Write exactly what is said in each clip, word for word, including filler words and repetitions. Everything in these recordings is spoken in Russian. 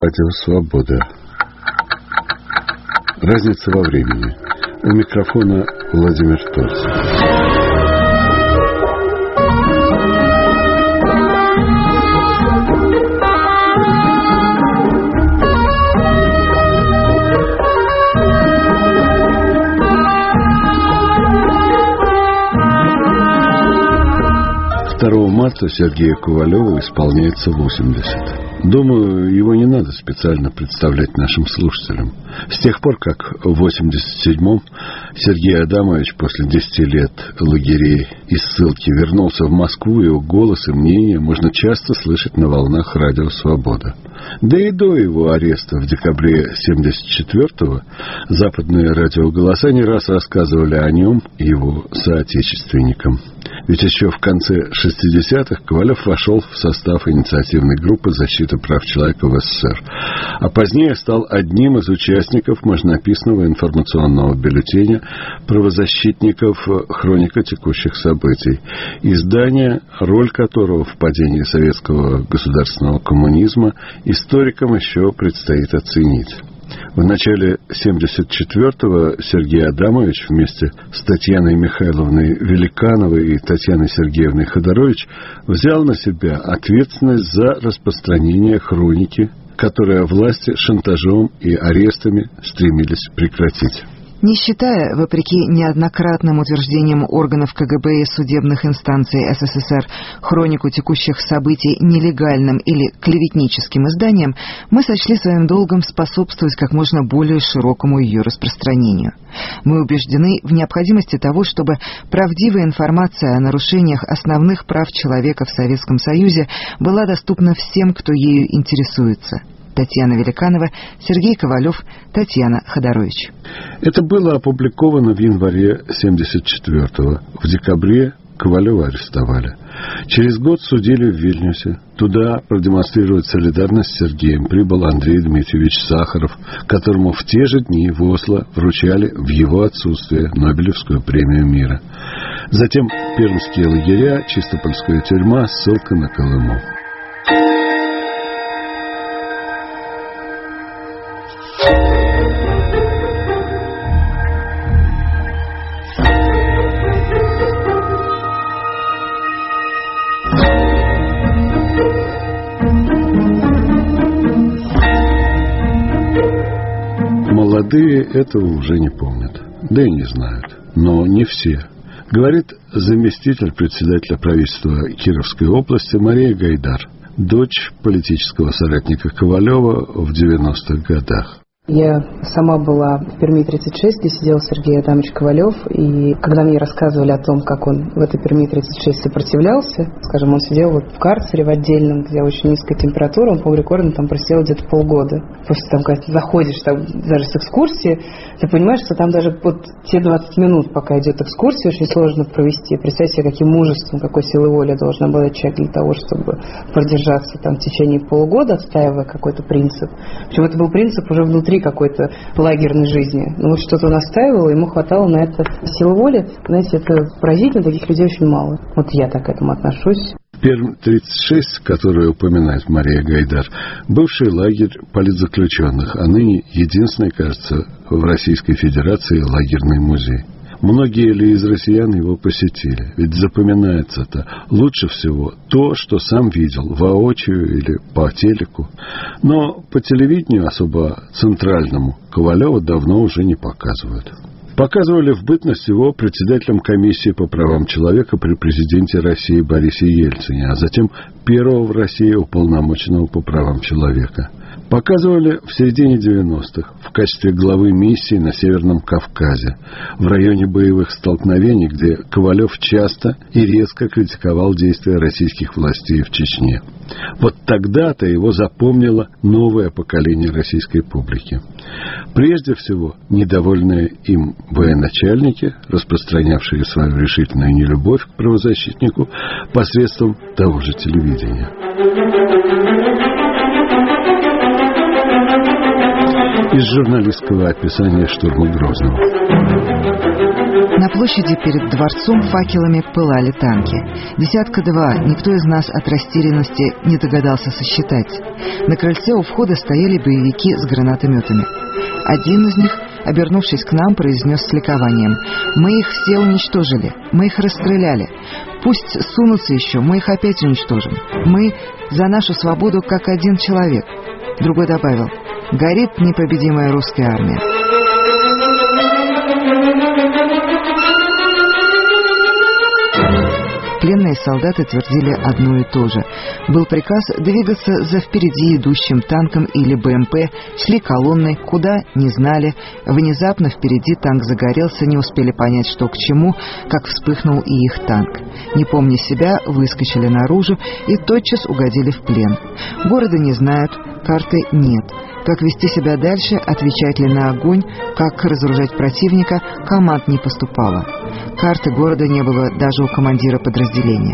Радио Свобода. Разница во времени. У микрофона Владимир Торцев. второго марта Сергею Ковалеву исполняется восемьдесят. Думаю, его не надо специально представлять нашим слушателям. С тех пор, как в восемьдесят седьмом Сергей Адамович после десяти лет лагерей и ссылки вернулся в Москву, его голос и мнение можно часто слышать на волнах радио «Свобода». Да и до его ареста в декабре семьдесят четвёртого западные радиоголоса не раз рассказывали о нем и его соотечественникам. Ведь еще в конце шестидесятых Ковалев вошел в состав инициативной группы защиты прав человека в СССР, а позднее стал одним из участников мощнописного информационного бюллетеня правозащитников «Хроника текущих событий», издание, роль которого в падении советского государственного коммунизма историкам еще предстоит оценить. В начале семьдесят четвёртого Сергей Адамович вместе с Татьяной Михайловной Великановой и Татьяной Сергеевной Ходорович взял на себя ответственность за распространение хроники, которое власти шантажом и арестами стремились прекратить. Не считая, вопреки неоднократным утверждениям органов КГБ и судебных инстанций СССР, хронику текущих событий нелегальным или клеветническим изданием, мы сочли своим долгом способствовать как можно более широкому ее распространению. Мы убеждены в необходимости того, чтобы правдивая информация о нарушениях основных прав человека в Советском Союзе была доступна всем, кто ею интересуется. Татьяна Великанова, Сергей Ковалев, Татьяна Ходорович. Это было опубликовано в январе семьдесят четвёртого. В декабре Ковалева арестовали. Через год судили в Вильнюсе. Туда продемонстрировать солидарность с Сергеем прибыл Андрей Дмитриевич Сахаров, которому в те же дни в Осло вручали в его отсутствие Нобелевскую премию мира. Затем пермские лагеря, Чистопольская тюрьма, ссылка на Колыму. Молодые этого уже не помнят, да и не знают, но не все. Говорит заместитель председателя правительства Кировской области Мария Гайдар, дочь политического соратника Ковалева в девяностых годах. Я сама была в Перми тридцать шесть, где сидел Сергей Адамович Ковалев, и когда мне рассказывали о том, как он в этой Перми тридцать шесть сопротивлялся, скажем, он сидел вот в карцере в отдельном, где очень низкая температура, он, по рекордно там просидел где-то полгода. Потому что там, когда ты заходишь там, даже с экскурсии, ты понимаешь, что там даже вот те двадцать минут, пока идет экскурсия, очень сложно провести. Представь себе, каким мужеством, какой силой воли должна была человек для того, чтобы продержаться там в течение полугода, отстаивая какой-то принцип. Причем это был принцип уже внутри какой-то лагерной жизни. Но вот что-то он настаивал, ему хватало на это силы воли. Знаете, это поразительно, таких людей очень мало. Вот я так к этому отношусь. Пермь тридцать шесть, которую упоминает Мария Гайдар, бывший лагерь политзаключенных, а ныне единственный, кажется, в Российской Федерации лагерный музей. Многие ли из россиян его посетили? Ведь запоминается-то лучше всего то, что сам видел воочию или по телеку. Но по телевидению, особо центральному, Ковалева давно уже не показывают. Показывали в бытность его председателем комиссии по правам человека при президенте России Борисе Ельцине, а затем первого в России уполномоченного по правам человека. Показывали в середине девяностых в качестве главы миссии на Северном Кавказе, в районе боевых столкновений, где Ковалев часто и резко критиковал действия российских властей в Чечне. Вот тогда-то его запомнило новое поколение российской публики. Прежде всего, недовольные им военачальники, распространявшие свою решительную нелюбовь к правозащитнику посредством того же телевидения. из журналистского описания штурма Грозного. На площади перед дворцом факелами пылали танки. Десятка-два, никто из нас от растерянности не догадался сосчитать. На крыльце у входа стояли боевики с гранатометами. Один из них, обернувшись к нам, произнес с ликованием: «Мы их все уничтожили, мы их расстреляли. Пусть сунутся еще, мы их опять уничтожим. Мы за нашу свободу как один человек». Другой добавил: «Горит непобедимая русская армия». Пленные солдаты твердили одно и то же. Был приказ двигаться за впереди идущим танком или БМП, шли колонной, куда — не знали. Внезапно впереди танк загорелся, не успели понять, что к чему, как вспыхнул и их танк. Не помня себя, выскочили наружу и тотчас угодили в плен. Города не знают, карты нет. Как вести себя дальше, отвечать ли на огонь, как разоружать противника, команд не поступало. Карты города не было даже у командира подразделения.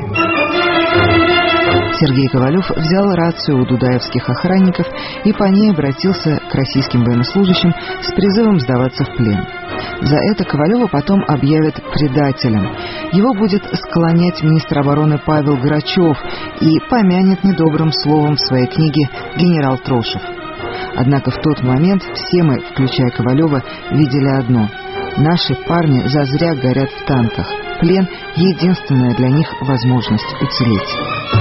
Сергей Ковалев взял рацию у дудаевских охранников и по ней обратился к российским военнослужащим с призывом сдаваться в плен. За это Ковалева потом объявят предателем. Его будет склонять министр обороны Павел Грачев и помянет недобрым словом в своей книге генерал Трошев. Однако в тот момент все мы, включая Ковалева, видели одно: наши парни зазря горят в танках. Плен — единственная для них возможность уцелеть.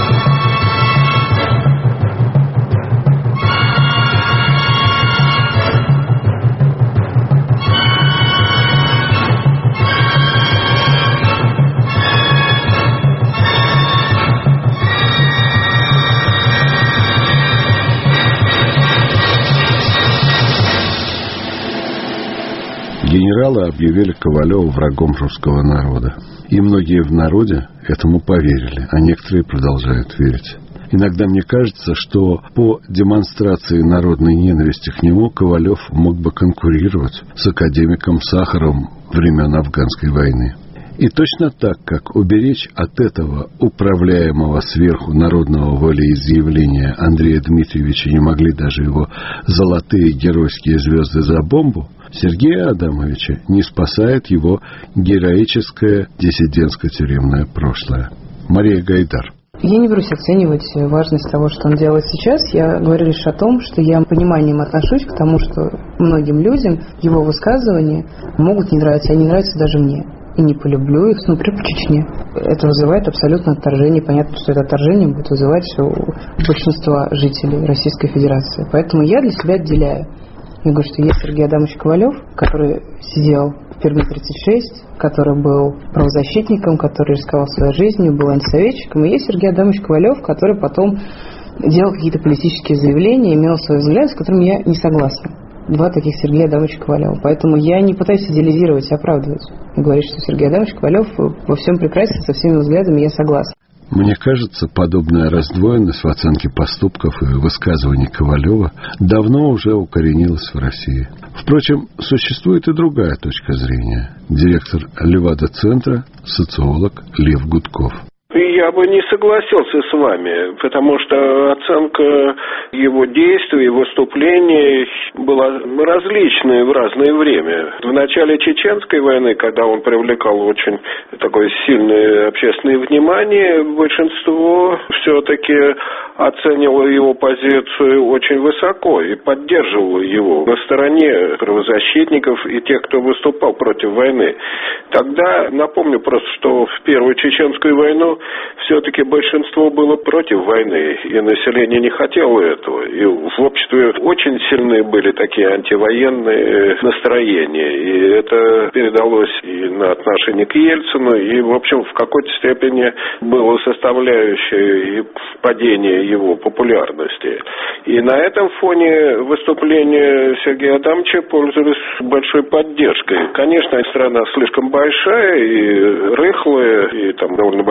Генералы объявили Ковалева врагом русского народа. И многие в народе этому поверили, а некоторые продолжают верить. Иногда мне кажется, что по демонстрации народной ненависти к нему Ковалев мог бы конкурировать с академиком Сахаровым времен Афганской войны. И точно так, как уберечь от этого управляемого сверху народного волеизъявления Андрея Дмитриевича не могли даже его золотые геройские звезды за бомбу, Сергея Адамовича не спасает его героическое диссидентско-тюремное прошлое. Мария Гайдар. Я не берусь оценивать важность того, что он делает сейчас. Я говорю лишь о том, что я пониманием отношусь к тому, что многим людям его высказывания могут не нравиться, а не нравятся даже мне. И не полюблю их, ну, например, по Чечне. Это вызывает абсолютно отторжение. Понятно, что это отторжение будет вызывать у большинства жителей Российской Федерации. Поэтому я для себя отделяю. Я говорю, что есть Сергей Адамович Ковалев, который сидел в Перми тридцать шесть, который был правозащитником, который рисковал своей жизнью, был антисоветчиком. И есть Сергей Адамович Ковалев, который потом делал какие-то политические заявления, имел свои взгляды, с которыми я не согласна. Два таких Сергея Адамовича Ковалева. Поэтому я не пытаюсь идеализировать и оправдывать. И говорить, что Сергей Адамович Ковалев во всем прекрасен, со всеми взглядами я согласна. Мне кажется, подобная раздвоенность в оценке поступков и высказываний Ковалева давно уже укоренилась в России. Впрочем, существует и другая точка зрения. Директор Левада-центра, социолог Лев Гудков. Я бы не согласился с вами, потому что оценка его действий, выступлений была различная в разное время. В начале Чеченской войны, когда он привлекал очень такое сильное общественное внимание, большинство все-таки оценивало его позицию очень высоко и поддерживало его на стороне правозащитников и тех, кто выступал против войны. Тогда, напомню просто, что в Первую Чеченскую войну все-таки большинство было против войны, и население не хотело этого. И в обществе очень сильные были такие антивоенные настроения, и это передалось и на отношение к Ельцину, и, в общем, в какой-то степени было составляющей и падение его популярности. И на этом фоне выступления Сергея Адамовича пользовались большой поддержкой. Конечно, страна слишком большая и рыхлая, и там довольно большое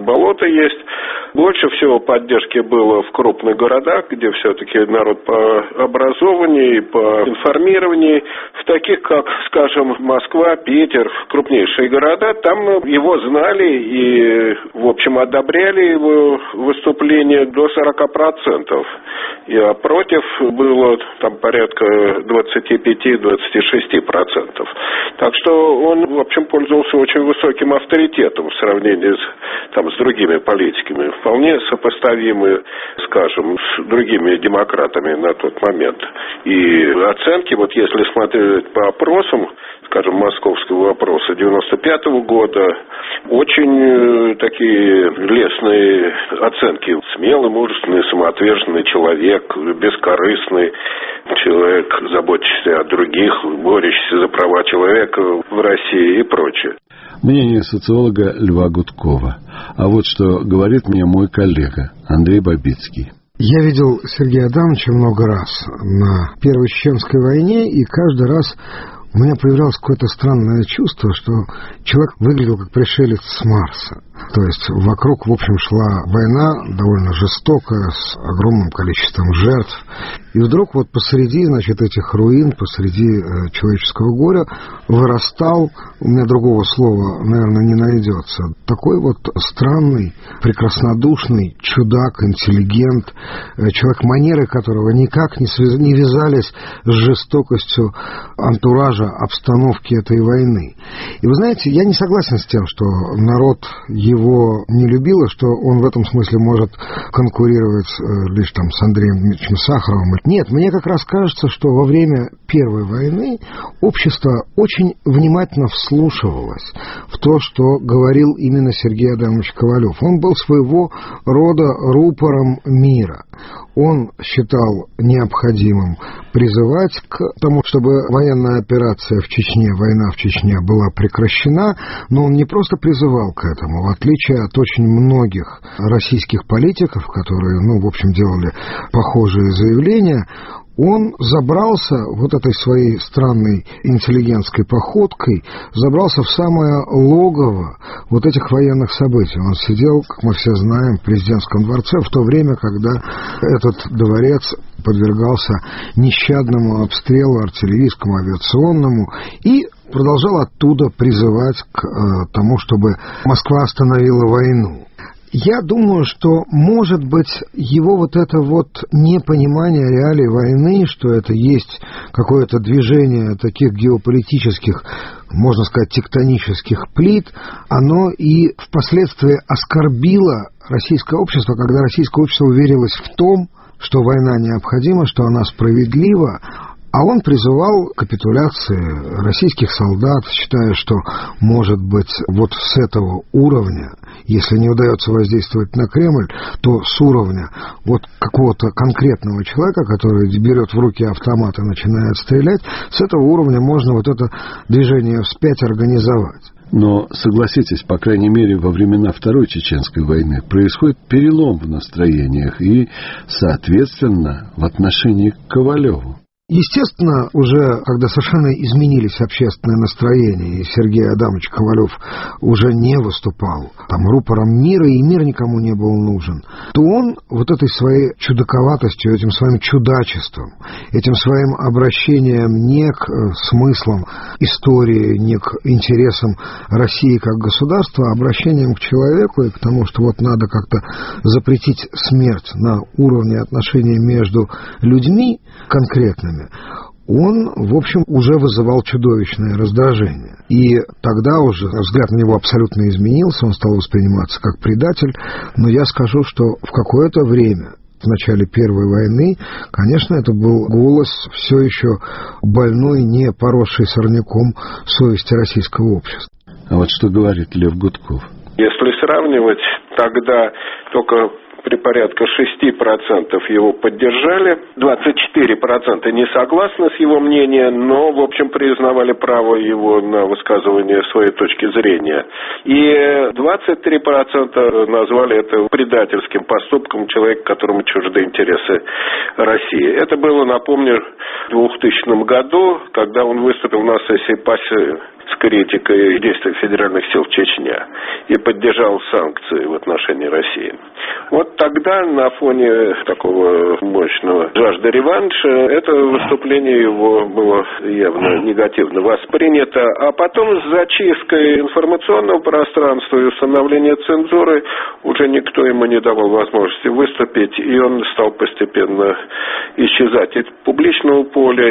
болото есть. Больше всего поддержки было в крупных городах, где все-таки народ по образованию, по информированию. В таких, как, скажем, Москва, Питер, крупнейшие города, там его знали и, в общем, одобряли его выступление до сорока процентов. А против было там порядка двадцати пяти - двадцати шести процентов. Так что он, в общем, пользовался очень высоким авторитетом в сравнении с, там, с другими политиками. Вполне сопоставимы, скажем, с другими демократами на тот момент. И оценки, вот если смотреть по опросам, скажем, московского опроса девяносто пятого года, очень такие лестные оценки. Смелый, мужественный, самоотверженный человек, бескорыстный человек, заботящийся о других, борющийся за права человека в России и прочее. Мнение социолога Льва Гудкова. А вот что говорит мне мой коллега Андрей Бабицкий. Я видел Сергея Адамовича много раз на Первой Чеченской войне, и каждый раз у меня появлялось какое-то странное чувство, что человек выглядел как пришелец с Марса. То есть вокруг, в общем, шла война довольно жестокая, с огромным количеством жертв. И вдруг вот посреди, значит, этих руин, посреди э, человеческого горя вырастал, у меня другого слова, наверное, не найдется, такой вот странный, прекраснодушный чудак, интеллигент, э, человек, манеры которого никак не, связ... не вязались с жестокостью антуража, обстановки этой войны. И вы знаете, я не согласен с тем, что народ его не любил, и что он в этом смысле может конкурировать э, лишь там с Андреем Дмитриевичем Сахаровым. Нет, мне как раз кажется, что во время Первой войны общество очень внимательно вслушивалось в то, что говорил именно Сергей Адамович Ковалев. Он был своего рода рупором мира. Он считал необходимым призывать к тому, чтобы военная операция в Чечне, война в Чечне была прекращена, но он не просто призывал к этому, в отличие от очень многих российских политиков, которые, ну, в общем, делали похожие заявления, он забрался вот этой своей странной интеллигентской походкой, забрался в самое логово вот этих военных событий. Он сидел, как мы все знаем, в президентском дворце в то время, когда этот дворец подвергался нещадному обстрелу артиллерийскому, авиационному, и продолжал оттуда призывать к э, тому, чтобы Москва остановила войну. Я думаю, что, может быть, его вот это вот непонимание реалий войны, что это есть какое-то движение таких геополитических, можно сказать, тектонических плит, оно и впоследствии оскорбило российское общество, когда российское общество уверилось в том, что война необходима, что она справедлива, а он призывал к капитуляции российских солдат, считая, что, может быть, вот с этого уровня, если не удается воздействовать на Кремль, то с уровня вот какого-то конкретного человека, который берет в руки автомат и начинает стрелять, с этого уровня можно вот это движение вспять организовать. Но, согласитесь, по крайней мере, во времена Второй Чеченской войны происходит перелом в настроениях и, соответственно, в отношении к Ковалеву. Естественно, уже когда совершенно изменились общественные настроения, и Сергей Адамович Ковалев уже не выступал там рупором мира, и мир никому не был нужен, то он вот этой своей чудаковатостью, этим своим чудачеством, этим своим обращением не к смыслам истории, не к интересам России как государства, а обращением к человеку и к тому, что вот надо как-то запретить смерть на уровне отношений между людьми конкретными, он, в общем, уже вызывал чудовищное раздражение. И тогда уже взгляд на него абсолютно изменился, он стал восприниматься как предатель. Но я скажу, что в какое-то время, в начале Первой войны, конечно, это был голос все еще больной, не поросший сорняком совести российского общества. А вот что говорит Лев Гудков. Если сравнивать, тогда только при порядка шести процентов его поддержали, двадцать четыре процента не согласны с его мнением, но, в общем, признавали право его на высказывание своей точки зрения. И двадцать три процента назвали это предательским поступком человека, которому чужды интересы России. Это было, напомню, в двухтысячном году, когда он выступил на сессии ПАСЕ с критикой действий федеральных сил в Чечне и поддержал санкции в отношении России. Вот тогда на фоне такого мощного жажды реванша это выступление его было явно негативно воспринято. А потом с зачисткой информационного пространства и установлением цензуры уже никто ему не давал возможности выступить, и он стал постепенно исчезать из публичного поля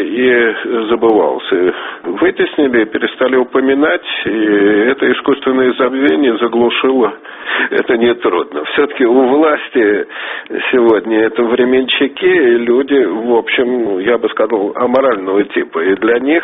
и забывался. Вытеснили, перестали упоминать, и это искусственное забвение заглушило. Это нетрудно. Все-таки у власти сегодня это временщики, люди, в общем, я бы сказал, аморального типа. И для них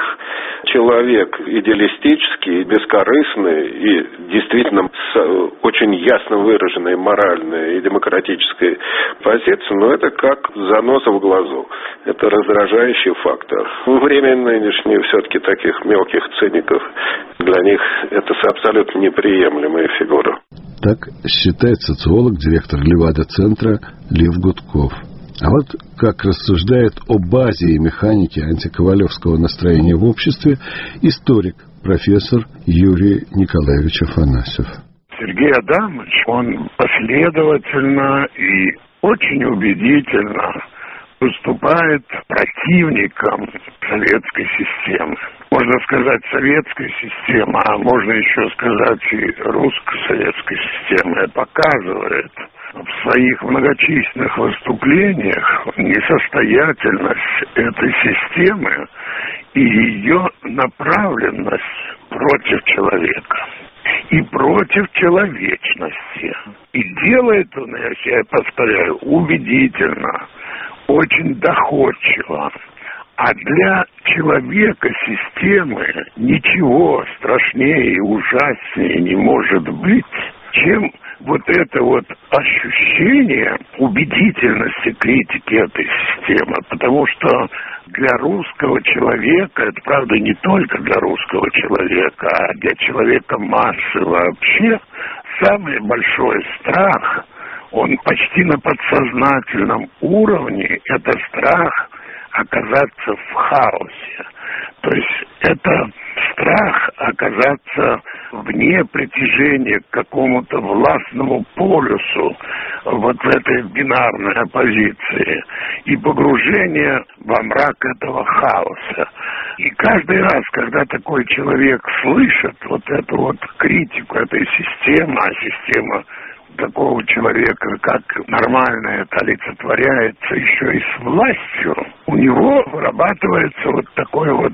человек идеалистический, бескорыстный и действительно с очень ясно выраженной моральной и демократической позицией, но это как заноза в глазу. Это раздражающий фактор. В время нынешнее все-таки таких мелких циников, для них это абсолютно неприемлемая фигура. Так считает социолог, директор Левада-центра Лев Гудков. А вот как рассуждает о базе и механике антиковалевского настроения в обществе историк, профессор Юрий Николаевич Афанасьев. Сергей Адамович, он последовательно и очень убедительно выступает противником советской системы. Можно сказать, советской системы, а можно еще сказать и русско-советской системы, показывает в своих многочисленных выступлениях несостоятельность этой системы и ее направленность против человека и против человечности. И делает он, я повторяю, убедительно, очень доходчиво. А для человека системы ничего страшнее и ужаснее не может быть, чем вот это вот ощущение убедительности критики этой системы. Потому что для русского человека, это правда не только для русского человека, а для человека массы вообще, самый большой страх, он почти на подсознательном уровне, это страх оказаться в хаосе. То есть это страх оказаться вне притяжения к какому-то властному полюсу вот в этой бинарной оппозиции и погружение во мрак этого хаоса. И каждый раз, когда такой человек слышит вот эту вот критику этой системы, а система такого человека, как нормально это олицетворяется еще и с властью, у него вырабатывается вот такое вот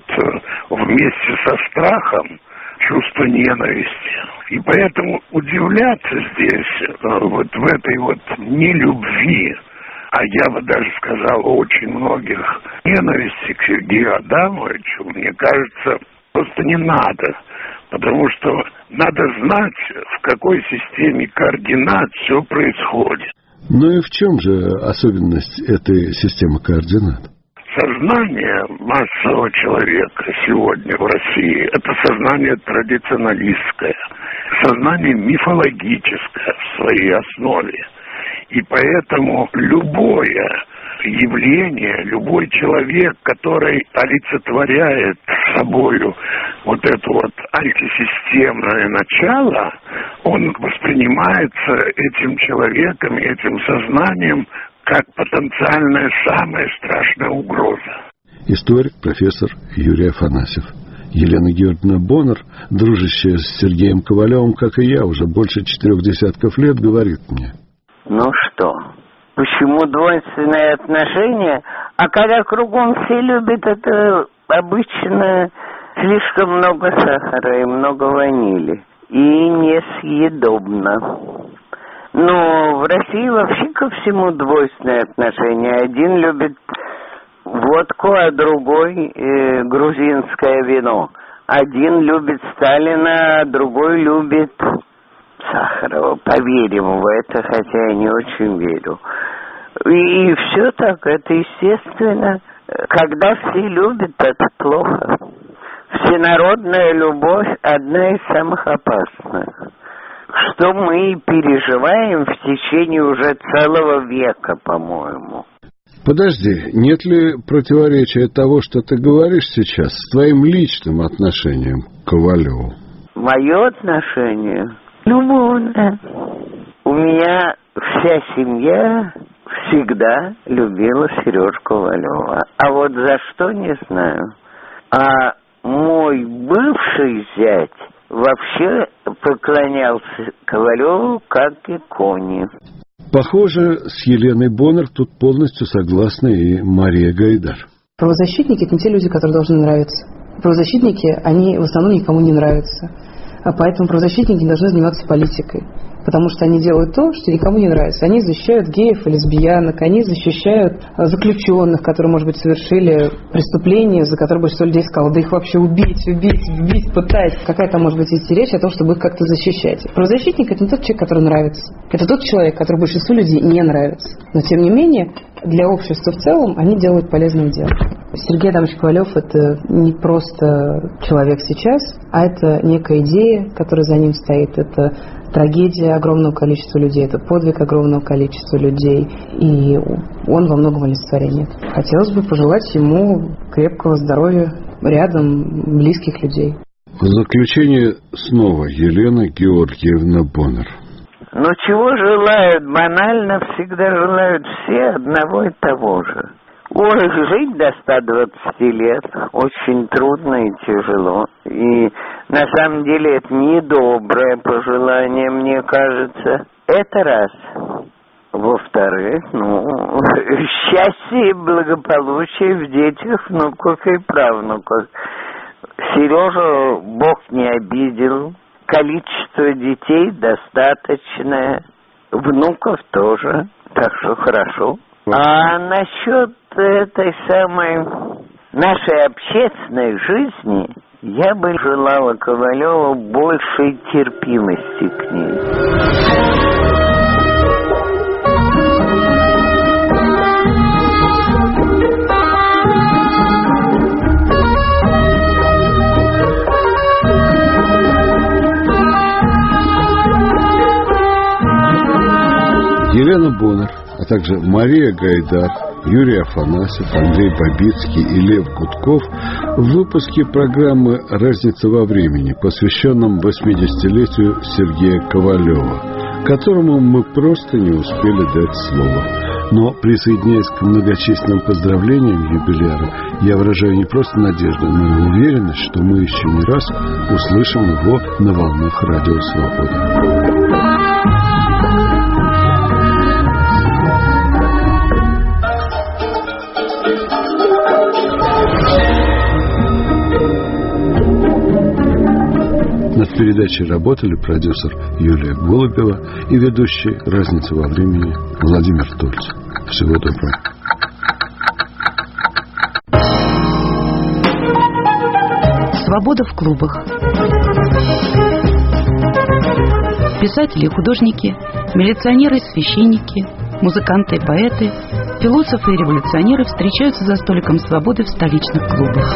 вместе со страхом чувство ненависти. И поэтому удивляться здесь вот в этой вот нелюбви, а я бы даже сказал очень многих ненависти к Сергею Адамовичу, мне кажется, просто не надо. Потому что надо знать, в какой системе координат все происходит. Ну и в чем же особенность этой системы координат? Сознание массового человека сегодня в России – это сознание традиционалистское, сознание мифологическое в своей основе. И поэтому любое явление, любой человек, который олицетворяет собою вот это вот антисистемное начало, он воспринимается этим человеком, этим сознанием как потенциальная самая страшная угроза. Историк, профессор Юрий Афанасьев. Елена Георгиевна Боннер, дружащая с Сергеем Ковалевым, как и я, уже больше четырех десятков лет, говорит мне. Ну что, почему двойственные отношения? А когда кругом все любят, это обычно слишком много сахара и много ванили. И несъедобно. Но в России вообще ко всему двойственные отношения. Один любит водку, а другой э, грузинское вино. Один любит Сталина, а другой любит Сахарова. Поверим в это, хотя я не очень верю. И, и все так, это естественно. Когда все любят, это плохо. Всенародная любовь – одна из самых опасных. Что мы переживаем в течение уже целого века, по-моему. Подожди, нет ли противоречия того, что ты говоришь сейчас, с твоим личным отношением к Ковалеву? Мое отношение любовное. У меня вся семья всегда любила Сережу Ковалева. А вот за что, не знаю. А мой бывший зять вообще поклонялся Ковалеву как иконе. Похоже, с Еленой Боннер тут полностью согласна и Мария Гайдар. Правозащитники – это не те люди, которые должны нравиться. Правозащитники, они в основном никому не нравятся. А поэтому правозащитники не должны заниматься политикой. Потому что они делают то, что никому не нравится. Они защищают геев и лесбиянок, они защищают заключенных, которые, может быть, совершили преступление, за которое большинство людей сказало, да их вообще убить, убить, убить, пытать. Какая там может быть идти речь о том, чтобы их как-то защищать. Правозащитник – это не тот человек, который нравится. Это тот человек, который большинству людей не нравится. Но, тем не менее, для общества в целом они делают полезное дело. Сергей Адамович Ковалев – это не просто человек сейчас, а это некая идея, которая за ним стоит. Это трагедия огромного количества людей, это подвиг огромного количества людей. И он во многом олицетворение. Хотелось бы пожелать ему крепкого здоровья рядом близких людей. В заключение снова Елена Георгиевна Боннер. Но чего желают банально, всегда желают все одного и того же. Ой, жить до ста двадцати лет очень трудно и тяжело. И на самом деле это недоброе пожелание, мне кажется. Это раз. Во-вторых, ну, счастье и благополучие в детях, внуках и правнуках. Сережу Бог не обидел. Количество детей достаточное. Внуков тоже. Так что хорошо. А насчет этой самой нашей общественной жизни я бы желала Ковалеву большей терпимости к ней. Елена Боннер, а также Мария Гайдар, Юрий Афанасьев, Андрей Бабицкий и Лев Гудков в выпуске программы «Разница во времени», посвященном восьмидесятилетию Сергея Ковалева, которому мы просто не успели дать слово. Но, присоединяясь к многочисленным поздравлениям юбиляра, я выражаю не просто надежду, но и уверенность, что мы еще не раз услышим его на волнах Радио Свобода. Над передачей работали продюсер Юлия Голубева и ведущий «Разница во времени» Владимир Тольц. Всего доброго. Свобода в клубах. Писатели и художники, милиционеры и священники, музыканты и поэты, философы и революционеры встречаются за столиком свободы в столичных клубах.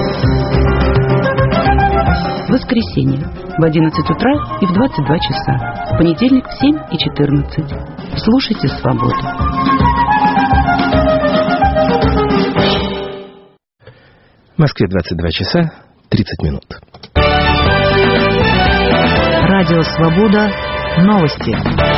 Воскресенье в одиннадцать утра и в двадцать два часа. В понедельник в семь и четырнадцать. Слушайте «Свободу». В Москве двадцать два часа тридцать минут. Радио «Свобода». Новости.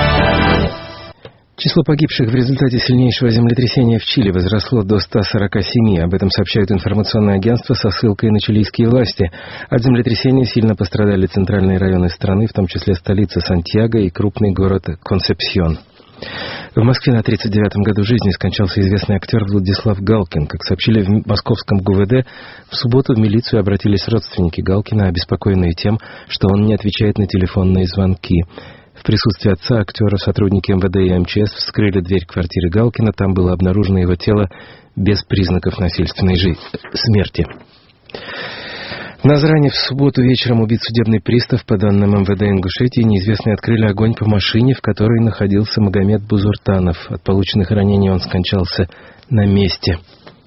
Число погибших в результате сильнейшего землетрясения в Чили возросло до ста сорока семи. Об этом сообщают информационное агентство со ссылкой на чилийские власти. От землетрясения сильно пострадали центральные районы страны, в том числе столица Сантьяго и крупный город Консепсьон. В Москве на тридцать девятом году жизни скончался известный актер Владислав Галкин. Как сообщили в московском ГУВД, в субботу в милицию обратились родственники Галкина, обеспокоенные тем, что он не отвечает на телефонные звонки. В присутствии отца актера сотрудники эм вэ дэ и эм че эс вскрыли дверь квартиры Галкина. Там было обнаружено его тело без признаков насильственной жи- смерти. В Назране в субботу вечером убит судебный пристав. По данным эм вэ дэ Ингушетии, неизвестные открыли огонь по машине, в которой находился Магомед Бузуртанов. От полученных ранений он скончался на месте.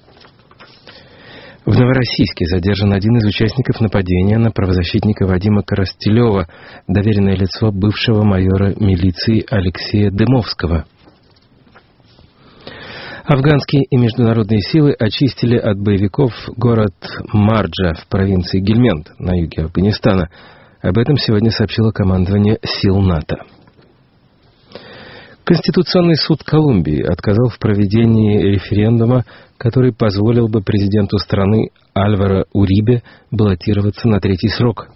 В Новороссийске задержан один из участников нападения на правозащитника Вадима Коростелева, доверенное лицо бывшего майора милиции Алексея Дымовского. Афганские и международные силы очистили от боевиков город Марджа в провинции Гельманд на юге Афганистана. Об этом сегодня сообщило командование сил НАТО. Конституционный суд Колумбии отказал в проведении референдума, который позволил бы президенту страны Альваро Урибе баллотироваться на третий срок.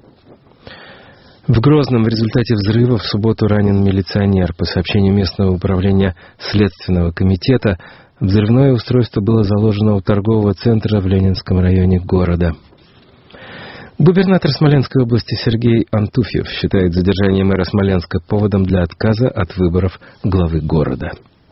В Грозном в результате взрыва в субботу ранен милиционер. По сообщению местного управления Следственного комитета, взрывное устройство было заложено у торгового центра в Ленинском районе города. Губернатор Смоленской области Сергей Антуфьев считает задержание мэра Смоленска поводом для отказа от выборов главы города.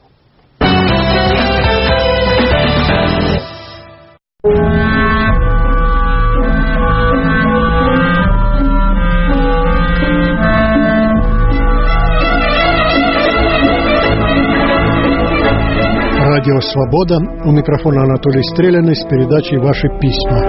Радио «Свобода». У микрофона Анатолий Стреляный с передачей «Ваши письма».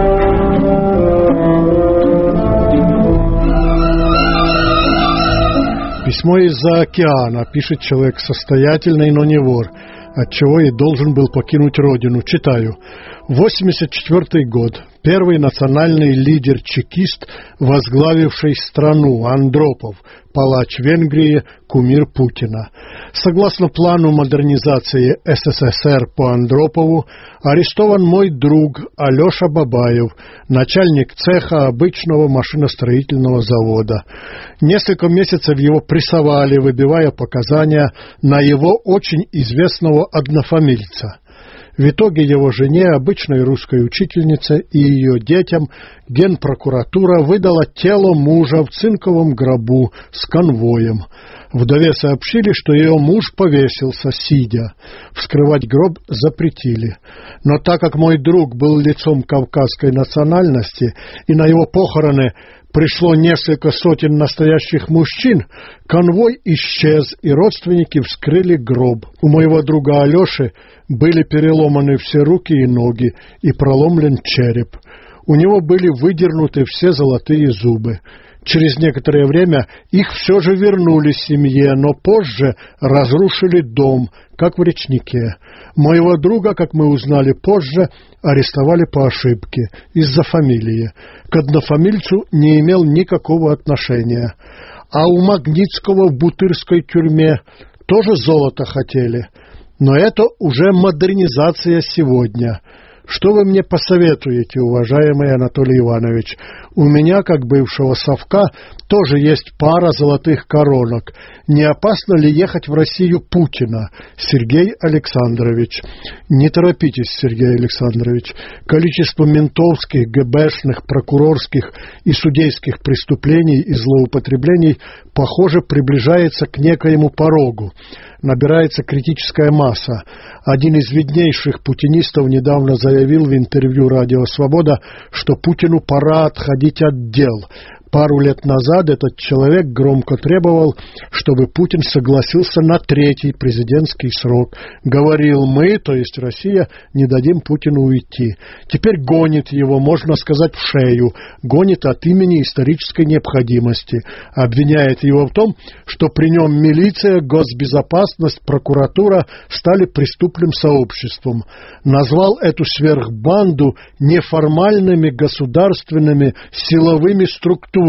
Письмо из-за океана. Пишет человек состоятельный, но не вор, отчего и должен был покинуть родину. Читаю. восемьдесят четвёртый год. Первый национальный лидер-чекист, возглавивший страну, Андропов, палач Венгрии, кумир Путина. Согласно плану модернизации СССР по Андропову, арестован мой друг Алеша Бабаев, начальник цеха обычного машиностроительного завода. Несколько месяцев его прессовали, выбивая показания на его очень известного однофамильца. В итоге его жене, обычной русской учительнице, и ее детям Генпрокуратура выдала тело мужа в цинковом гробу с конвоем. Вдове сообщили, что ее муж повесился, сидя. Вскрывать гроб запретили. Но так как мой друг был лицом кавказской национальности, и на его похороны пришло несколько сотен настоящих мужчин, конвой исчез, и родственники вскрыли гроб. У моего друга Алеши были переломаны все руки и ноги и проломлен череп. У него были выдернуты все золотые зубы. Через некоторое время их все же вернули семье, но позже разрушили дом, как в Речнике. Моего друга, как мы узнали позже, арестовали по ошибке, из-за фамилии. К однофамильцу не имел никакого отношения. А у Магнитского в Бутырской тюрьме тоже золото хотели. Но это уже модернизация сегодня. Что вы мне посоветуете, уважаемый Анатолий Иванович? У меня, как бывшего совка, тоже есть пара золотых коронок. Не опасно ли ехать в Россию Путина? Сергей Александрович. Не торопитесь, Сергей Александрович. Количество ментовских, ГБшных, прокурорских и судейских преступлений и злоупотреблений, похоже, приближается к некоему порогу. Набирается критическая масса. Один из виднейших путинистов недавно заявил в интервью «Радио Свобода», что Путину пора отходить от дел. Пару лет назад этот человек громко требовал, чтобы Путин согласился на третий президентский срок. Говорил: мы, то есть Россия, не дадим Путину уйти. Теперь гонит его, можно сказать, в шею. Гонит от имени исторической необходимости. Обвиняет его в том, что при нем милиция, госбезопасность, прокуратура стали преступным сообществом. Назвал эту сверхбанду неформальными государственными силовыми структурами.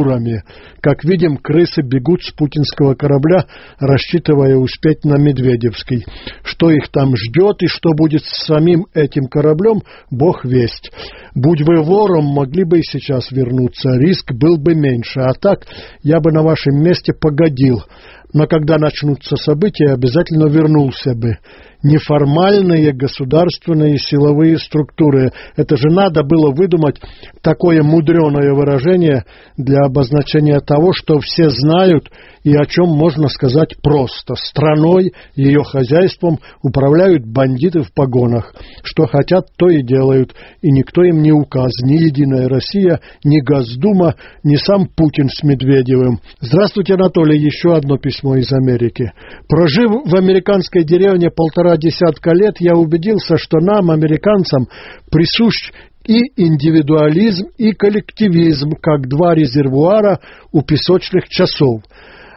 Как видим, крысы бегут с путинского корабля, рассчитывая успеть на Медведевский. Что их там ждет и что будет с самим этим кораблем, бог весть. Будь вы вором, могли бы и сейчас вернуться. Риск был бы меньше. А так, я бы на вашем месте погодил. Но когда начнутся события, обязательно вернулся бы. Неформальные государственные силовые структуры. Это же надо было выдумать такое мудреное выражение для обозначения того, что все знают и о чем можно сказать просто. Страной, ее хозяйством управляют бандиты в погонах. Что хотят, то и делают. И никто им не указ. Ни Единая Россия, ни Госдума, ни сам Путин с Медведевым. Здравствуйте, Анатолий. Еще одно письмо из Америки. Прожив в американской деревне полтора десятка лет, я убедился, что нам, американцам, присущ и индивидуализм, и коллективизм, как два резервуара у песочных часов.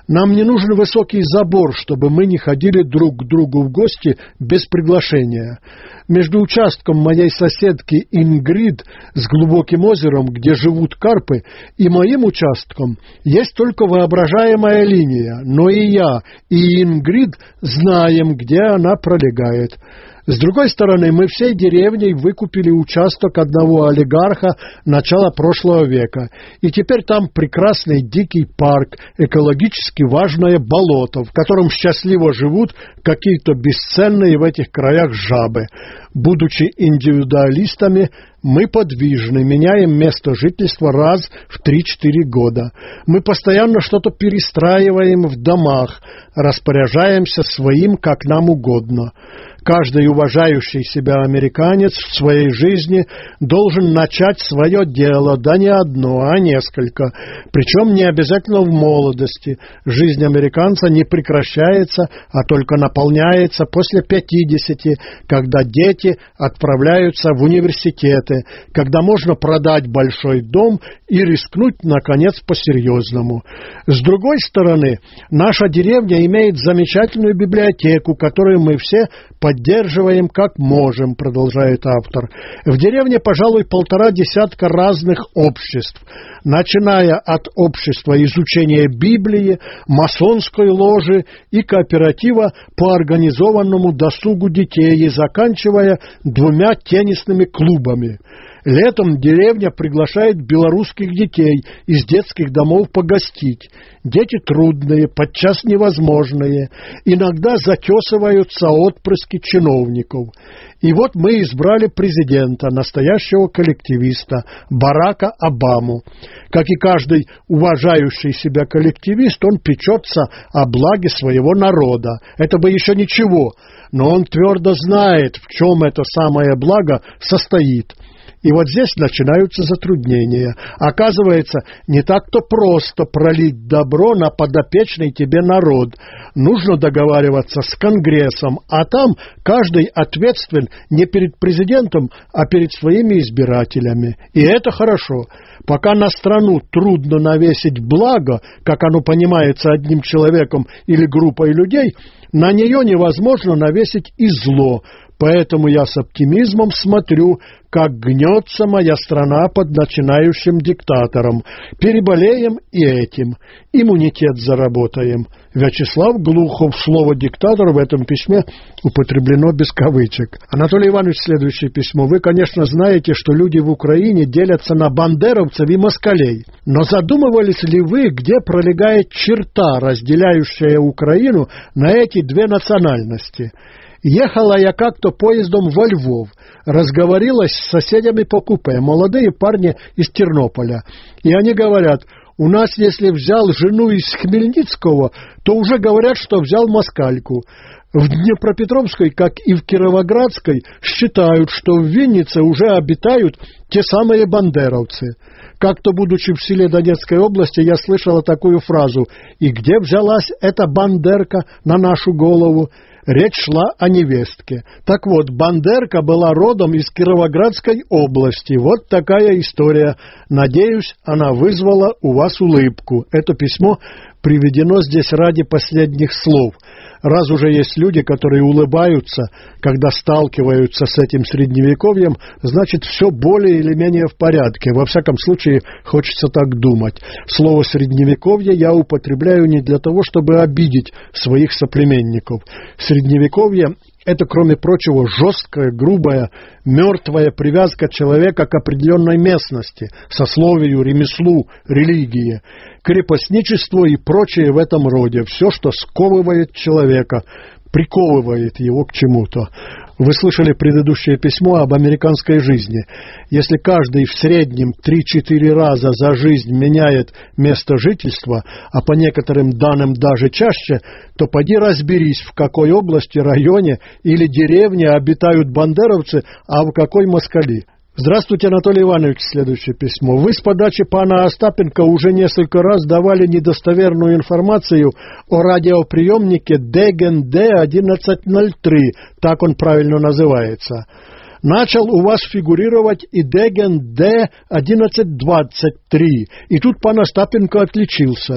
Нам не нужен высокий забор, чтобы мы не ходили друг к другу в гости без приглашения. Между участком моей соседки Ингрид с глубоким озером, где живут карпы, и моим участком есть только воображаемая линия, но и я, и Ингрид знаем, где она пролегает. С другой стороны, мы всей деревней выкупили участок одного олигарха начала прошлого века, и теперь там прекрасный дикий парк, экологически важное болото, в котором счастливо живут какие-то бесценные в этих краях жабы. Будучи индивидуалистами, мы подвижны, меняем место жительства раз в три-четыре года. Мы постоянно что-то перестраиваем в домах, распоряжаемся своим, как нам угодно. Каждый уважающий себя американец в своей жизни должен начать свое дело, да не одно, а несколько, причем не обязательно в молодости. Жизнь американца не прекращается, а только наполняется после пятидесяти, когда дети отправляются в университеты, когда можно продать большой дом и рискнуть, наконец, по-серьезному. С другой стороны, наша деревня имеет замечательную библиотеку, которую мы все поддерживаем как можем, продолжает автор. В деревне, пожалуй, полтора десятка разных обществ, начиная от общества изучения Библии, масонской ложи и кооператива по организованному досугу детей и заканчивая двумя теннисными клубами. Летом деревня приглашает белорусских детей из детских домов погостить. Дети трудные, подчас невозможные, иногда затесываются отпрыски чиновников. И вот мы избрали президента, настоящего коллективиста, Барака Обаму. Как и каждый уважающий себя коллективист, он печется о благе своего народа. Это бы еще ничего, но он твердо знает, в чем это самое благо состоит. И вот здесь начинаются затруднения. Оказывается, не так-то просто пролить добро на подопечный тебе народ. Нужно договариваться с Конгрессом, а там каждый ответственен не перед президентом, а перед своими избирателями. И это хорошо. Пока на страну трудно навесить благо, как оно понимается одним человеком или группой людей, на нее невозможно навесить и зло. Поэтому я с оптимизмом смотрю, как гнется моя страна под начинающим диктатором. Переболеем и этим. Иммунитет заработаем. Вячеслав Глухов. Слово «диктатор» в этом письме употреблено без кавычек. Анатолий Иванович, следующее письмо. Вы, конечно, знаете, что люди в Украине делятся на бандеровцев и москалей. Но задумывались ли вы, где пролегает черта, разделяющая Украину на эти две национальности? Ехала я как-то поездом во Львов, разговорилась с соседями по купе, молодые парни из Тернополя. И они говорят, у нас, если взял жену из Хмельницкого, то уже говорят, что взял москальку. В Днепропетровской, как и в Кировоградской, считают, что в Виннице уже обитают те самые бандеровцы. Как-то, будучи в селе Донецкой области, я слышала такую фразу: «И где взялась эта бандерка на нашу голову?» Речь шла о невестке. Так вот, бандерка была родом из Кировоградской области. Вот такая история. Надеюсь, она вызвала у вас улыбку. Это письмо приведено здесь ради последних слов. Раз уже есть люди, которые улыбаются, когда сталкиваются с этим средневековьем, значит, все более или менее в порядке. Во всяком случае, хочется так думать. Слово «средневековье» я употребляю не для того, чтобы обидеть своих соплеменников. Средневековье — это, кроме прочего, жесткая, грубая, мертвая привязка человека к определенной местности, сословию, ремеслу, религии, крепостничество и прочее в этом роде. Все, что сковывает человека, приковывает его к чему-то. Вы слышали предыдущее письмо об американской жизни. Если каждый в среднем три-четыре раза за жизнь меняет место жительства, а по некоторым данным даже чаще, то поди разберись, в какой области, районе или деревне обитают бандеровцы, а в какой москали. Здравствуйте, Анатолий Иванович, следующее письмо. Вы с подачи пана Остапенко уже несколько раз давали недостоверную информацию о радиоприемнике Деген Д одиннадцать ноль три, так он правильно называется. Начал у вас фигурировать и Деген Д одиннадцать двадцать три, и тут пан Остапенко отличился.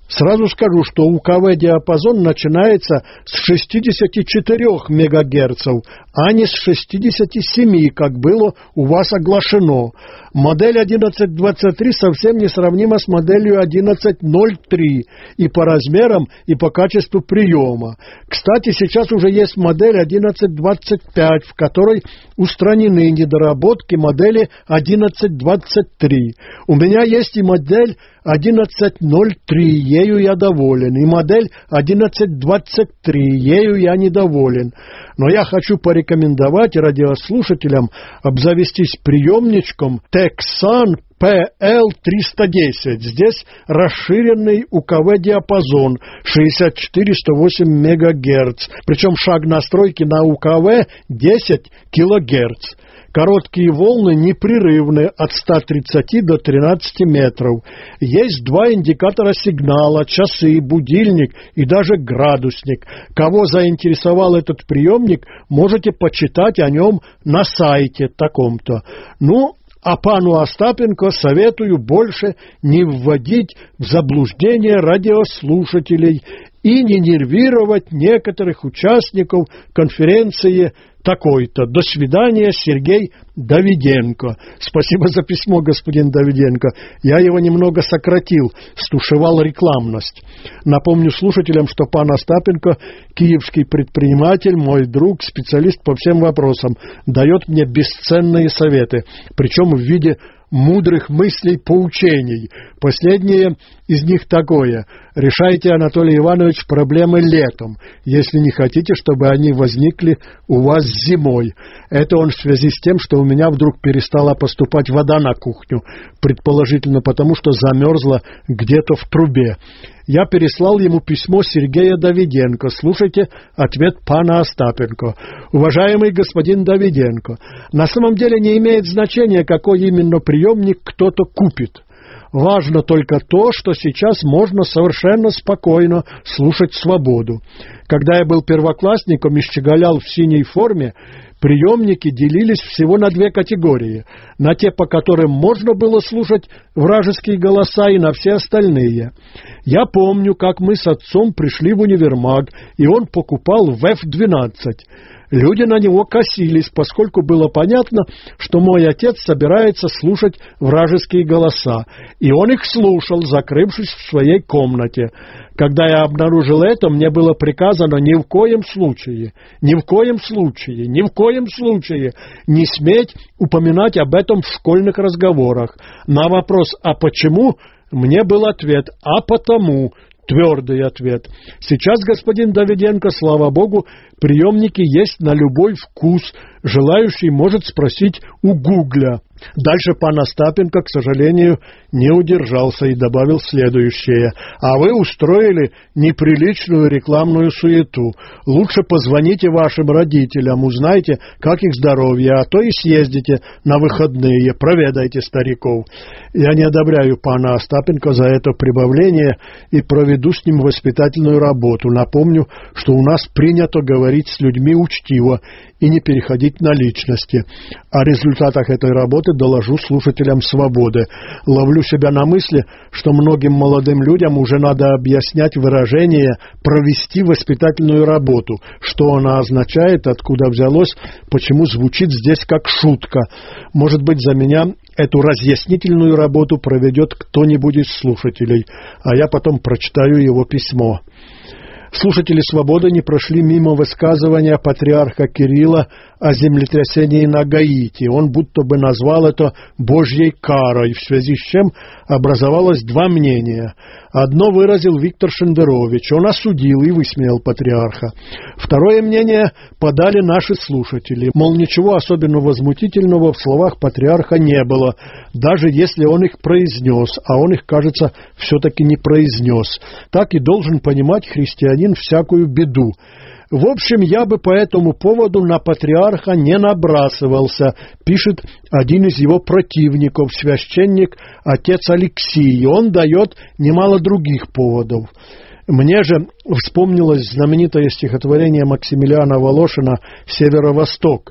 Сразу скажу, что УКВ-диапазон начинается с шестидесяти четырёх мегагерцев, а не с шестидесяти семи, как было у вас оглашено. Модель одиннадцать двадцать три совсем несравнима с моделью одиннадцать ноль три и по размерам, и по качеству приема. Кстати, сейчас уже есть модель одиннадцать двадцать пять, в которой устранены недоработки модели одиннадцать двадцать три. У меня есть и модель одиннадцать ноль три, ею я доволен, и модель одиннадцать двадцать три, ею я недоволен. Но я хочу порекомендовать радиослушателям обзавестись приемничком Texan пи эл триста десять. Здесь расширенный УКВ-диапазон шестьдесят четыре сто восемь мегагерц, причем шаг настройки на УКВ десять килогерц. Короткие волны непрерывны от ста тридцати до тринадцати метров. Есть два индикатора сигнала, часы, будильник и даже градусник. Кого заинтересовал этот приемник, можете почитать о нем на сайте таком-то. Ну, а пану Остапенко советую больше не вводить в заблуждение радиослушателей и не нервировать некоторых участников конференции такой-то. До свидания, Сергей Давиденко. Спасибо за письмо, господин Давиденко. Я его немного сократил, стушевал рекламность. Напомню слушателям, что пан Остапенко, киевский предприниматель, мой друг, специалист по всем вопросам, дает мне бесценные советы, причем в виде мудрых мыслей, поучений. Последнее из них такое: решайте, Анатолий Иванович, проблемы летом, если не хотите, чтобы они возникли у вас зимой. Это он в связи с тем, что у меня вдруг перестала поступать вода на кухню, предположительно потому, что замерзла где-то в трубе. Я переслал ему письмо Сергея Давиденко. Слушайте ответ пана Остапенко. Уважаемый господин Давиденко, на самом деле не имеет значения, какой именно приемник кто-то купит. Важно только то, что сейчас можно совершенно спокойно слушать свободу. Когда я был первоклассником и щеголял в синей форме, приемники делились всего на две категории: на те, по которым можно было слушать вражеские голоса, и на все остальные. Я помню, как мы с отцом пришли в универмаг, и он покупал вэ эф двенадцать. Люди на него косились, поскольку было понятно, что мой отец собирается слушать вражеские голоса, и он их слушал, закрывшись в своей комнате. Когда я обнаружил это, мне было приказано ни в коем случае, ни в коем случае, ни в коем случае не сметь упоминать об этом в школьных разговорах. На вопрос «а почему?» мне был ответ «а потому». Твердый ответ. Сейчас, господин Давиденко, слава богу, приемники есть на любой вкус. Желающий может спросить у Гугля. Дальше пан Остапенко, к сожалению, не удержался и добавил следующее. А вы устроили неприличную рекламную суету. Лучше позвоните вашим родителям, узнайте, как их здоровье, а то и съездите на выходные, проведайте стариков. Я не одобряю пана Остапенко за это прибавление и проведу с ним воспитательную работу. Напомню, что у нас принято говорить с людьми учтиво и не переходить на личности. О результатах этой работы доложу слушателям «Свободы». Ловлю себя на мысли, что многим молодым людям уже надо объяснять выражение «провести воспитательную работу», что она означает, откуда взялось, почему звучит здесь как шутка. Может быть, за меня эту разъяснительную работу проведет кто-нибудь из слушателей, а я потом прочитаю его письмо. Слушатели «Свободы» не прошли мимо высказывания патриарха Кирилла о землетрясении на Гаити. Он будто бы назвал это «божьей карой», в связи с чем образовалось два мнения. Одно выразил Виктор Шендерович. Он осудил и высмеял патриарха. Второе мнение подали наши слушатели. Мол, ничего особенно возмутительного в словах патриарха не было, даже если он их произнес, а он их, кажется, все-таки не произнес. Так и должен понимать христианин всякую беду. В общем, я бы по этому поводу на патриарха не набрасывался, пишет один из его противников, священник отец Алексий. Он дает немало других поводов. Мне же вспомнилось знаменитое стихотворение Максимилиана Волошина «Северо-Восток».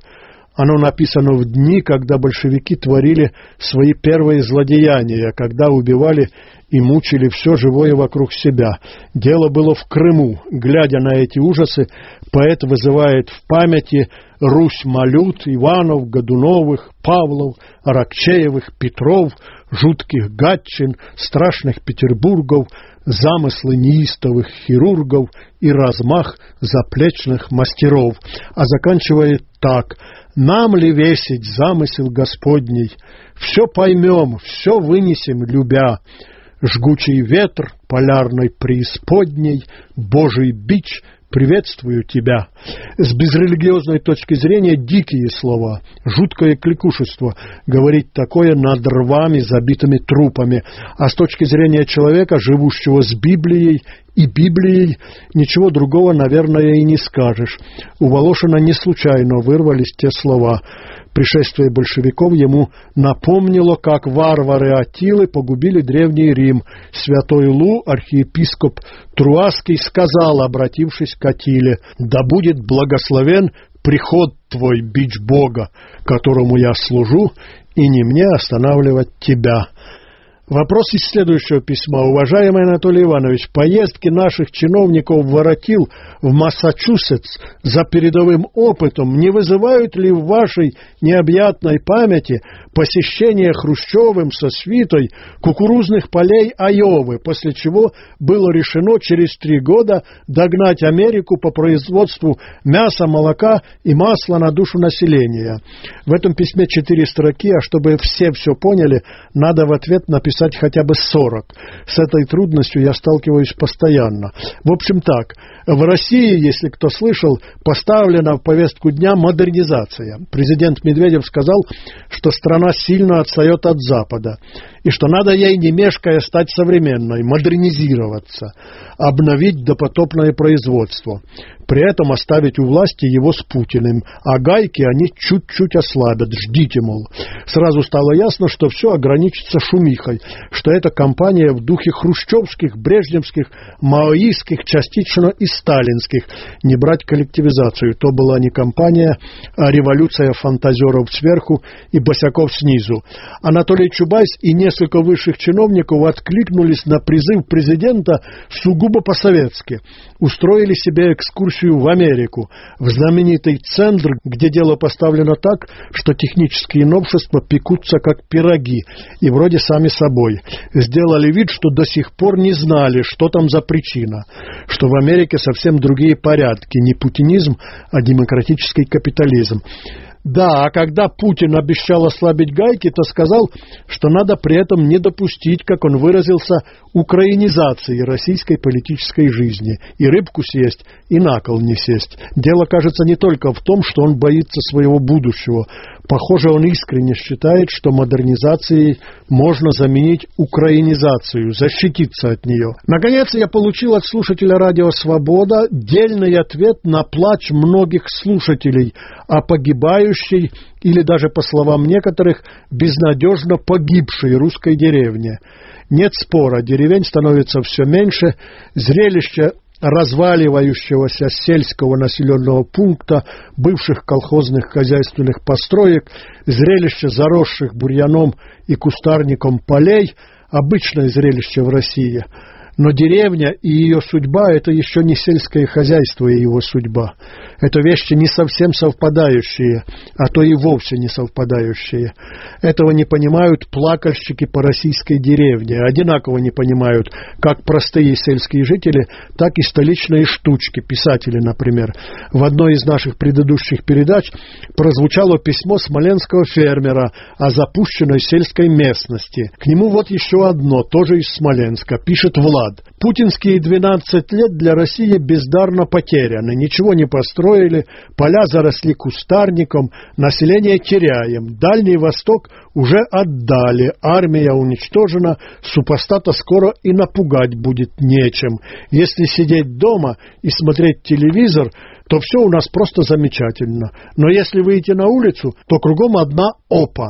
Оно написано в дни, когда большевики творили свои первые злодеяния, когда убивали и мучили все живое вокруг себя. Дело было в Крыму. Глядя на эти ужасы, поэт вызывает в памяти Русь Малют, Иванов, Годуновых, Павлов, Аракчеевых, Петров, жутких Гатчин, страшных Петербургов, замыслы неистовых хирургов и размах заплечных мастеров. А заканчивает так: «Нам ли весить замысел Господний? Все поймем, все вынесем, любя. Жгучий ветр полярной преисподней, Божий бич, приветствую тебя». С безрелигиозной точки зрения дикие слова, жуткое кликушество говорить такое над рвами, забитыми трупами, а с точки зрения человека, живущего с Библией и Библией, ничего другого, наверное, и не скажешь. У Волошина не случайно вырвались те слова. Пришествие большевиков ему напомнило, как варвары Аттилы погубили Древний Рим. Святой Лу, архиепископ Труаский, сказал, обратившись к Аттиле: «Да будет благословен приход твой, бич Бога, которому я служу, и не мне останавливать тебя». Вопрос из следующего письма. Уважаемый Анатолий Иванович, поездки наших чиновников воротил в Массачусетс за передовым опытом не вызывают ли в вашей необъятной памяти посещение Хрущевым со свитой кукурузных полей Айовы, после чего было решено через три года догнать Америку по производству мяса, молока и масла на душу населения? В этом письме четыре строки, а чтобы все все поняли, надо в ответ написать хотя бы сорок. С этой трудностью я сталкиваюсь постоянно. В общем так, в России, если кто слышал, поставлена в повестку дня модернизация. Президент Медведев сказал, что страна сильно отстает от Запада, и что надо ей, не мешкая, стать современной, модернизироваться, обновить допотопное производство. При этом оставить у власти его с Путиным, а гайки они чуть-чуть ослабят, ждите, мол. Сразу стало ясно, что все ограничится шумихой, что это кампания в духе хрущевских, брежневских, маоистских, частично и сталинских. Не брать коллективизацию, то была не кампания, а революция фантазеров сверху и босяков снизу. Анатолий Чубайс и несколько высших чиновников откликнулись на призыв президента сугубо по-советски. Устроили себе экскурсию в Америку, в знаменитый центр, где дело поставлено так, что технические новшества пекутся как пироги, и вроде сами собой. Сделали вид, что до сих пор не знали, что там за причина, что в Америке совсем другие порядки, не путинизм, а демократический капитализм. Да, а когда Путин обещал ослабить гайки, то сказал, что надо при этом не допустить, как он выразился, украинизации российской политической жизни. И рыбку съесть, и на кол не сесть. Дело, кажется, не только в том, что он боится своего будущего. Похоже, он искренне считает, что модернизацией можно заменить украинизацию, защититься от нее. Наконец, я получил от слушателя «Радио Свобода» дельный ответ на плач многих слушателей о погибающей или даже, по словам некоторых, безнадежно погибшей русской деревне. Нет спора, деревень становится все меньше, зрелище разваливающегося сельского населенного пункта, бывших колхозных хозяйственных построек, зрелище заросших бурьяном и кустарником полей, обычное зрелище в России. Но деревня и ее судьба – это еще не сельское хозяйство и его судьба. Это вещи не совсем совпадающие, а то и вовсе не совпадающие. Этого не понимают плакальщики по российской деревне. Одинаково не понимают как простые сельские жители, так и столичные штучки, писатели, например. В одной из наших предыдущих передач прозвучало письмо смоленского фермера о запущенной сельской местности. К нему вот еще одно, тоже из Смоленска, пишет Влад. Путинские двенадцать лет для России бездарно потеряны. Ничего не построили, поля заросли кустарником, население теряем. Дальний Восток уже отдали, армия уничтожена, супостата скоро и напугать будет нечем. Если сидеть дома и смотреть телевизор, то все у нас просто замечательно. Но если выйти на улицу, то кругом одна опа.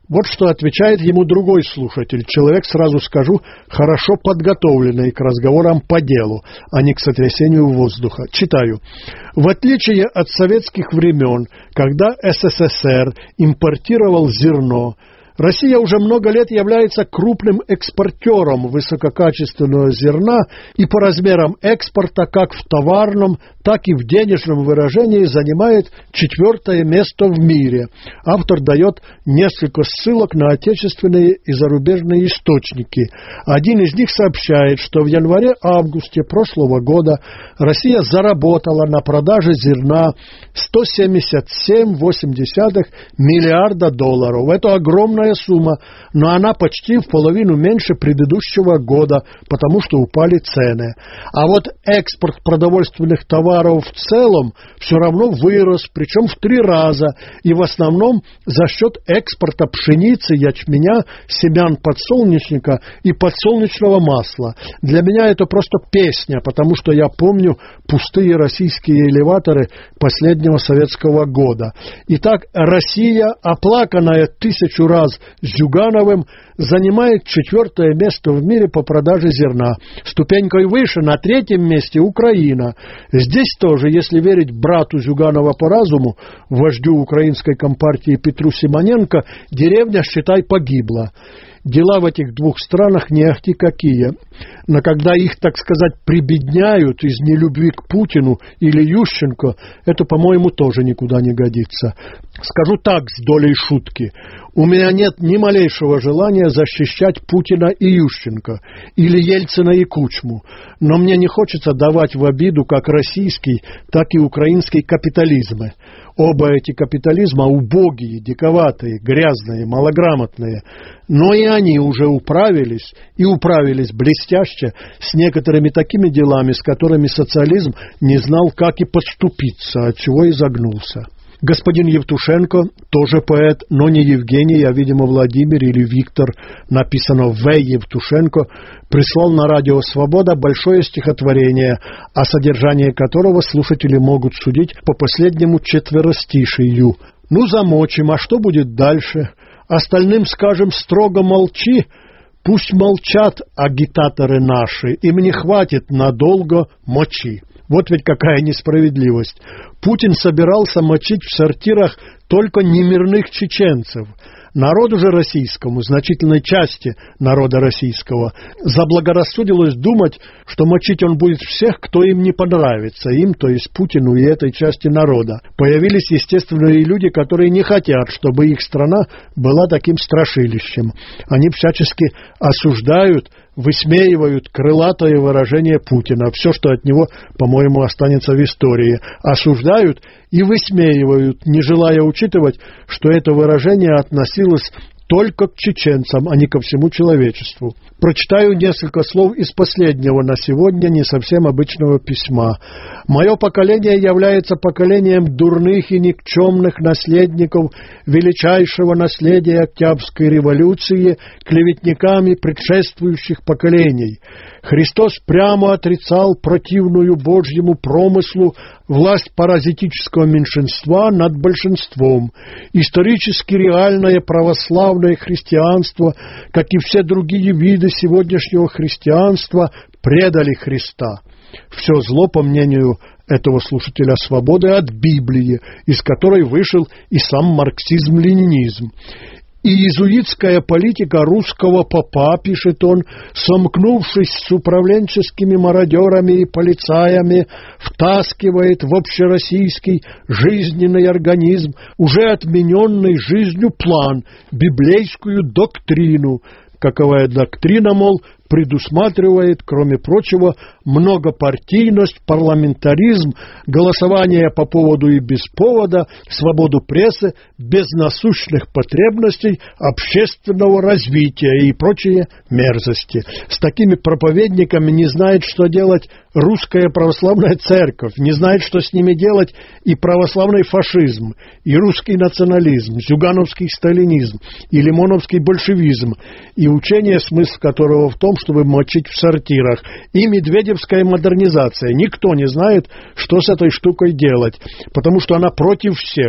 Вот что отвечает ему другой слушатель. Человек, сразу скажу, хорошо подготовленный к разговорам по делу, а не к сотрясению воздуха. Читаю. В отличие от советских времен, когда СССР импортировал зерно, Россия уже много лет является крупным экспортером высококачественного зерна и по размерам экспорта как в товарном, так и в денежном выражении занимает четвертое место в мире. Автор дает несколько ссылок на отечественные и зарубежные источники. Один из них сообщает, что в январе-августе прошлого года Россия заработала на продаже зерна сто семьдесят семь целых восемь десятых миллиарда долларов. Это огромная сумма, но она почти в половину меньше предыдущего года, потому что упали цены. А вот экспорт продовольственных товаров в целом все равно вырос, причем в три раза, и в основном за счет экспорта пшеницы, ячменя, семян подсолнечника и подсолнечного масла. Для меня это просто песня, потому что я помню пустые российские элеваторы последнего советского года. Итак, Россия, оплаканная тысячу раз с Зюгановым, занимает четвертое место в мире по продаже зерна. Ступенькой выше, на третьем месте, Украина. Здесь тоже, если верить брату Зюганова по разуму, вождю украинской компартии Петру Симоненко, деревня, считай, погибла. Дела в этих двух странах не ахти какие. Но когда их, так сказать, прибедняют из нелюбви к Путину или Ющенко, это, по-моему, тоже никуда не годится. Скажу так, с долей шутки. У меня нет ни малейшего желания защищать Путина и Ющенко, или Ельцина и Кучму. Но мне не хочется давать в обиду как российский, так и украинский капитализмы. Оба эти капитализма убогие, диковатые, грязные, малограмотные. Но и они уже управились, и управились блестяще, с некоторыми такими делами, с которыми социализм не знал, как и подступиться, отчего и загнулся. Господин Евтушенко, тоже поэт, но не Евгений, а, видимо, Владимир или Виктор, написано В. Евтушенко, прислал на радио «Свобода» большое стихотворение, о содержании которого слушатели могут судить по последнему четверостишию. Ну, замочим, а что будет дальше? Остальным скажем строго молчи, пусть молчат агитаторы наши, им не хватит надолго мочи. Вот ведь какая несправедливость. Путин собирался мочить в сортирах только немирных чеченцев. Народу же российскому, значительной части народа российского, заблагорассудилось думать, что мочить он будет всех, кто им не понравится, им, то есть Путину и этой части народа. Появились, естественно, и люди, которые не хотят, чтобы их страна была таким страшилищем. Они всячески осуждают, высмеивают крылатое выражение Путина, все, что от него, по-моему, останется в истории, осуждают и высмеивают, не желая учитывать, что это выражение относилось только к чеченцам, а не ко всему человечеству. Прочитаю несколько слов из последнего на сегодня не совсем обычного письма. «Мое поколение является поколением дурных и никчемных наследников величайшего наследия Октябрьской революции, клеветниками предшествующих поколений. Христос прямо отрицал противную Божьему промыслу власть паразитического меньшинства над большинством. Исторически реальное православное христианство, как и все другие виды сегодняшнего христианства, предали Христа». Все зло, по мнению этого слушателя «Свободы», от Библии, из которой вышел и сам марксизм-ленинизм. И иезуитская политика русского попа, пишет он, сомкнувшись с управленческими мародерами и полицаями, втаскивает в общероссийский жизненный организм уже отмененный жизнью план, библейскую доктрину. Каковая доктрина, мол, предусматривает, кроме прочего, многопартийность, парламентаризм, голосование по поводу и без повода, свободу прессы, без насущных потребностей общественного развития и прочие мерзости. С такими проповедниками не знает, что делать русская православная церковь, не знает, что с ними делать и православный фашизм, и русский национализм, зюгановский сталинизм, и лимоновский большевизм, и учение, смысл которого в том, чтобы мочить в сортирах, и медведевская модернизация. Никто не знает, что с этой штукой делать, потому что она против всех.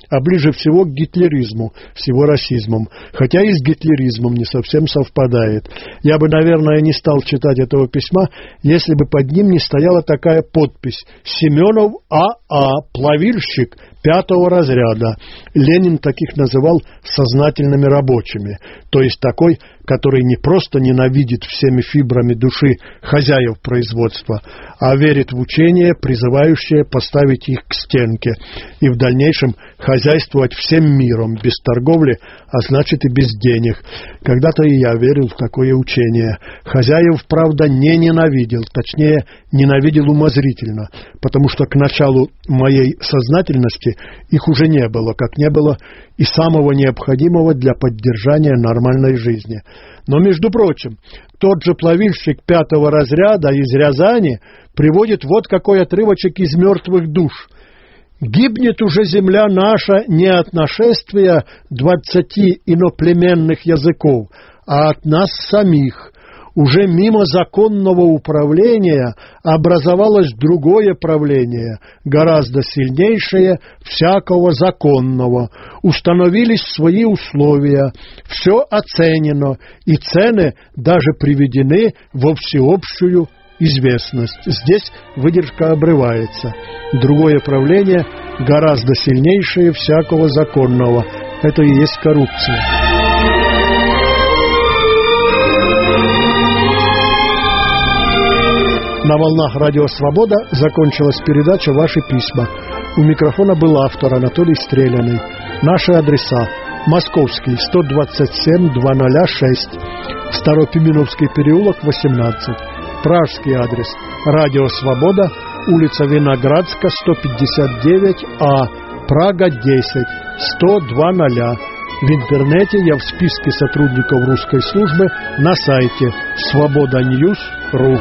а ближе всего к гитлеризму с его расизмом. Хотя и с гитлеризмом не совсем совпадает. Я бы, наверное, не стал читать этого письма, если бы под ним не стояла такая подпись: «Семенов А А, плавильщик пятого разряда». Ленин таких называл сознательными рабочими, то есть такой, который не просто ненавидит всеми фибрами души хозяев производства, а верит в учение, призывающее поставить их к стенке и в дальнейшем хозяйствовать всем миром, без торговли, а значит и без денег. Когда-то и я верил в такое учение. Хозяев, правда, не ненавидел, точнее, ненавидел умозрительно, потому что к началу моей сознательности их уже не было, как не было и самого необходимого для поддержания нормальной жизни. Но, между прочим, тот же плавильщик пятого разряда из Рязани приводит вот какой отрывочек из «Мертвых душ». «Гибнет уже земля наша не от нашествия двадцати иноплеменных языков, а от нас самих. Уже мимо законного управления образовалось другое правление, гораздо сильнейшее всякого законного. Установились свои условия, все оценено, и цены даже приведены во всеобщую известность». Здесь выдержка обрывается. Другое правление гораздо сильнейшее всякого законного. Это и есть коррупция. На волнах Радио Свобода закончилась передача «Ваши письма». У микрофона был автор Анатолий Стреляный. Наши адреса: Московский, сто двадцать семь двести шесть, Старопименовский переулок, восемнадцать. Пражский адрес: Радио Свобода, улица Виноградска, сто пятьдесят девять А, Прага, десять, сто двадцать. В интернете я в списке сотрудников русской службы на сайте свобода ньюс точка ру.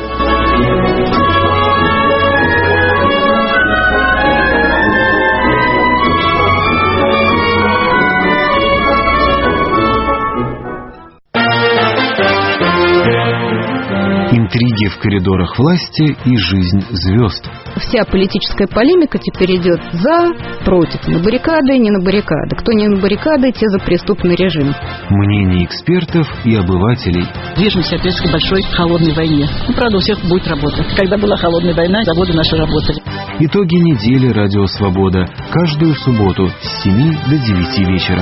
Интриги в коридорах власти и жизнь звезд. Вся политическая полемика теперь идет за, против, на баррикады, не на баррикады. Кто не на баррикады, те за преступный режим. Мнения экспертов и обывателей. Движемся опять к большой холодной войне. Ну, правда, у всех будет работа. Когда была холодная война, заводы наши работали. Итоги недели «Радио Свобода». Каждую субботу с семи до девяти вечера.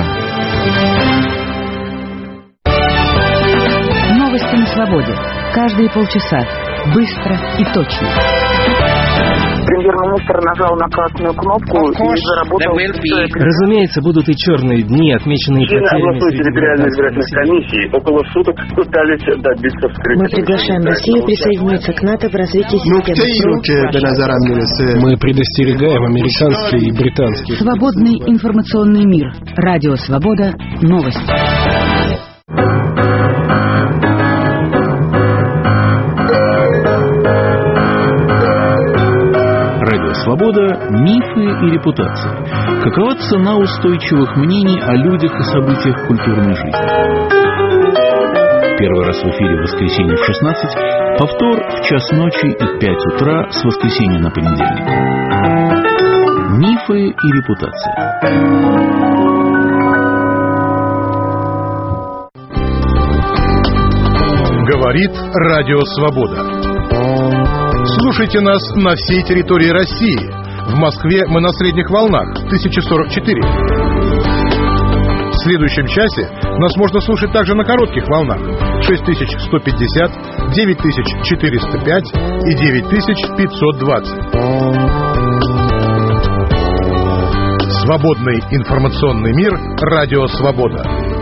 Новости на свободе. Каждые полчаса. Быстро и точно. Премьер-министр нажал на красную кнопку и заработал... Разумеется, будут и черные дни, отмеченные потерями. Члены областной территориальной избирательной комиссии около суток пытались добиться вскрытия. Мы приглашаем Россию присоединиться к НАТО в развитии системы. Мы предостерегаем американские и британские. Свободный информационный мир. Радио Свобода. Новости. Свобода, мифы и репутация. Какова цена устойчивых мнений о людях и событиях культурной жизни? Первый раз в эфире в воскресенье в шестнадцать, повтор в час ночи и пять утра с воскресенья на понедельник. Мифы и репутация. Говорит Радио Свобода. Слушайте нас на всей территории России. В Москве мы на средних волнах тысяча сорок четыре. В следующем часе нас можно слушать также на коротких волнах шесть тысяч сто пятьдесят, девять тысяч четыреста пять и девять тысяч пятьсот двадцать. Свободный информационный мир. Радио Свобода.